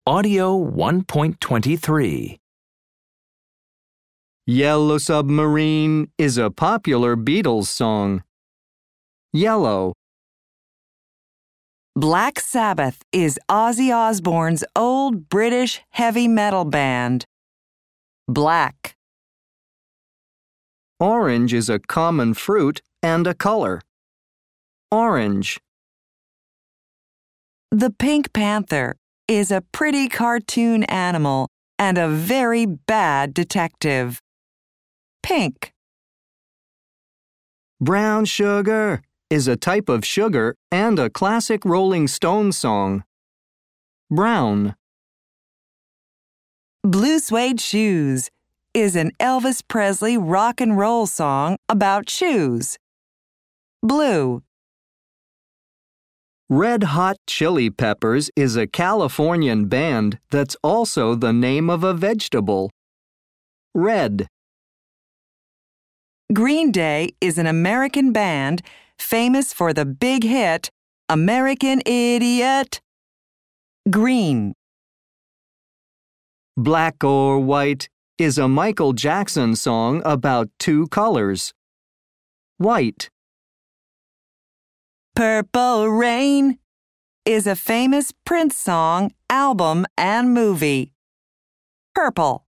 Audio 1.23. Yellow Submarine is a popular Beatles song. Yellow. Black Sabbath is Ozzy Osbourne's old British heavy metal band. Black. Orange is a common fruit and a color. Orange. The Pink Panther is a pretty cartoon animal and a very bad detective. Pink. Brown Sugar is a type of sugar and a classic Rolling Stones song. Brown. Blue Suede Shoes is an Elvis Presley rock and roll song about shoes. Blue. Red Hot Chili Peppers is a Californian band that's also the name of a vegetable. Red. Green Day is an American band famous for the big hit American Idiot. Green. Black or White is a Michael Jackson song about two colors. White. Purple Rain is a famous Prince song, album, and movie. Purple.